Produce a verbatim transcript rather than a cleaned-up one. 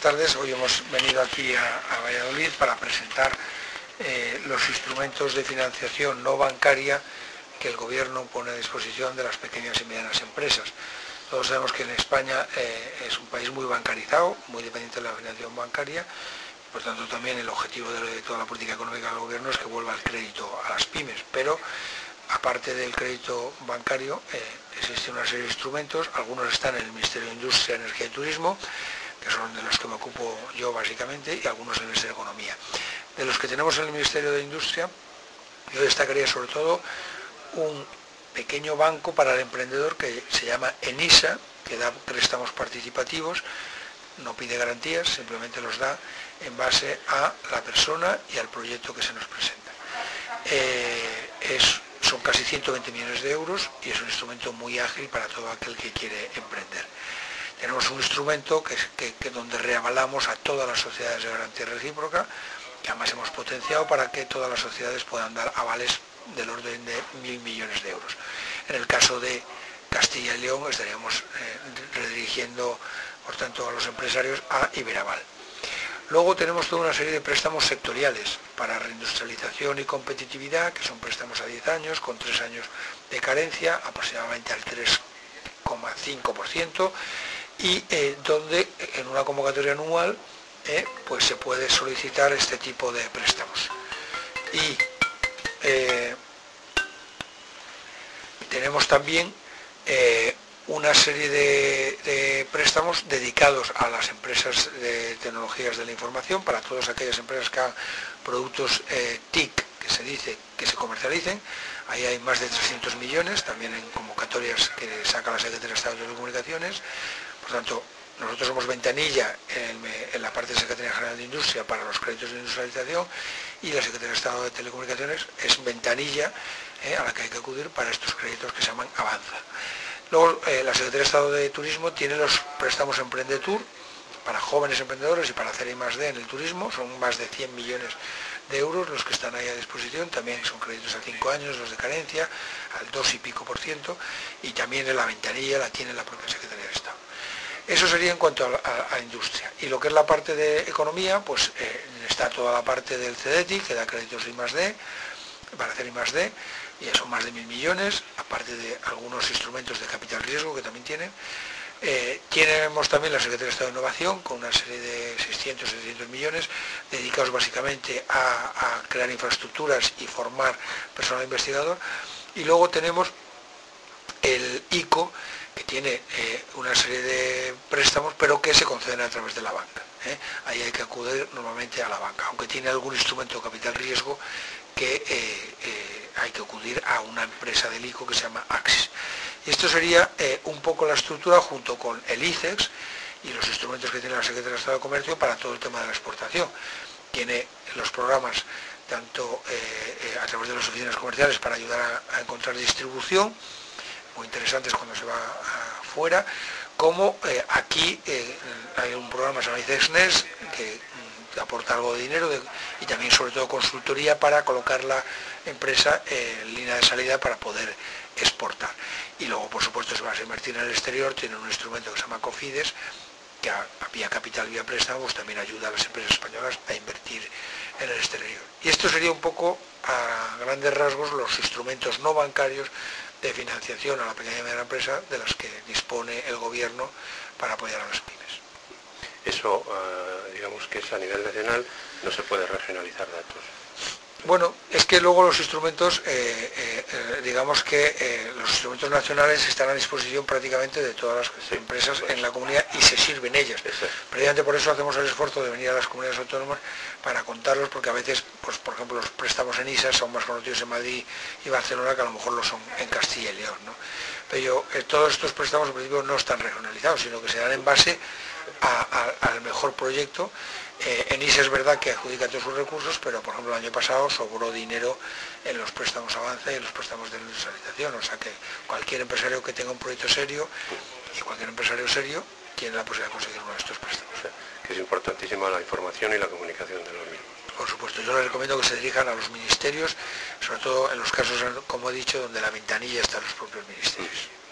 tardes. Hoy hemos venido aquí a, a Valladolid para presentar eh, los instrumentos de financiación no bancaria que el Gobierno pone a disposición de las pequeñas y medianas empresas. Todos sabemos que en España eh, es un país muy bancarizado, muy dependiente de la financiación bancaria. Por tanto, también el objetivo de toda la política económica del Gobierno es que vuelva el crédito a las pymes. Pero, aparte del crédito bancario, eh, existe una serie de instrumentos. Algunos están en el Ministerio de Industria, Energía y Turismo, que son de los que me ocupo yo básicamente, y algunos en el Ministerio de Economía. De los que tenemos en el Ministerio de Industria, yo destacaría sobre todo un pequeño banco para el emprendedor que se llama ENISA, que da préstamos participativos, no pide garantías, simplemente los da en base a la persona y al proyecto que se nos presenta. Eh, es, son casi ciento veinte millones de euros y es un instrumento muy ágil para todo aquel que quiere emprender. Tenemos un instrumento que, que, que donde reavalamos a todas las sociedades de garantía recíproca, que además hemos potenciado para que todas las sociedades puedan dar avales del orden de mil millones de euros. En el caso de Castilla y León estaríamos eh, redirigiendo, por tanto, a los empresarios a Iberaval. Luego tenemos toda una serie de préstamos sectoriales para reindustrialización y competitividad, que son préstamos a diez años, con tres años de carencia, aproximadamente al tres coma cinco por ciento, y eh, donde en una convocatoria anual eh, pues se puede solicitar este tipo de préstamos. Y eh, tenemos también eh, una serie de, de préstamos dedicados a las empresas de tecnologías de la información, para todas aquellas empresas que hagan productos eh, T I C, que se dice que se comercialicen. Ahí hay más de trescientos millones, también en convocatorias que saca la Secretaría de Estado de Telecomunicaciones. Por tanto, nosotros somos ventanilla en, en la parte de Secretaría General de Industria para los créditos de industrialización, y la Secretaría de Estado de Telecomunicaciones es ventanilla eh, a la que hay que acudir para estos créditos que se llaman Avanza. Luego, eh, la Secretaría de Estado de Turismo tiene los préstamos Emprendetur para jóvenes emprendedores y para hacer I más D en el turismo. Son más de cien millones de euros los que están ahí a disposición. También son créditos a cinco años, los de carencia, al dos y pico por ciento, y también en la ventanilla la tiene la propia Secretaría de Estado. Eso sería en cuanto a, a, a industria. Y lo que es la parte de economía, pues eh, está toda la parte del CEDETI, que da créditos de I más D, para hacer I más D, y son más de mil millones, aparte de algunos instrumentos de capital riesgo que también tienen. Eh, tenemos también la Secretaría de Estado de Innovación, con una serie de seiscientos, setecientos millones, dedicados básicamente a, a crear infraestructuras y formar personal investigador. Y luego tenemos el ICO, que tiene eh, una serie de préstamos, pero que se conceden a través de la banca. ¿eh? Ahí hay que acudir normalmente a la banca, aunque tiene algún instrumento de capital riesgo que eh, eh, hay que acudir a una empresa del ICO que se llama Axis. Y esto sería eh, un poco la estructura, junto con el ICEX y los instrumentos que tiene la Secretaría de Estado de Comercio para todo el tema de la exportación. Tiene los programas tanto eh, eh, a través de las oficinas comerciales para ayudar a, a encontrar distribución, muy interesantes cuando se va afuera, como eh, aquí eh, hay un programa que se llama ICEX Next, que mm, aporta algo de dinero de, y también sobre todo consultoría para colocar la empresa eh, en línea de salida para poder exportar. Y luego, por supuesto, si vas a invertir en el exterior, tienen un instrumento que se llama COFIDES, que a, a vía capital, vía préstamos, también ayuda a las empresas españolas a invertir en el exterior. Y esto sería un poco, a grandes rasgos, los instrumentos no bancarios de financiación a la pequeña y mediana empresa de las que dispone el Gobierno para apoyar a las pymes. Eso, uh, digamos que es a nivel nacional, no se puede regionalizar datos. Bueno, es que luego los instrumentos, eh, eh, eh, digamos que eh, los instrumentos nacionales están a disposición prácticamente de todas las sí, empresas pues, en la comunidad y se sirven ellas. Eso. Precisamente por eso hacemos el esfuerzo de venir a las comunidades autónomas para contarlos, porque a veces, pues por ejemplo, los préstamos en I S A son más conocidos en Madrid y Barcelona que a lo mejor lo son en Castilla y León, ¿no? Pero yo, eh, todos estos préstamos en principio no están regionalizados, sino que se dan en base a, a, al mejor proyecto. Eh, en I S A es verdad que adjudica todos sus recursos, pero por ejemplo el año pasado sobró dinero en los préstamos Avanza y en los préstamos de industrialización, o sea que cualquier empresario que tenga un proyecto serio y cualquier empresario serio tiene la posibilidad de conseguir uno de estos préstamos. O sea, que es importantísima la información y la comunicación de los mismos. Por supuesto, yo les recomiendo que se dirijan a los ministerios, sobre todo en los casos, como he dicho, donde la ventanilla está en los propios ministerios.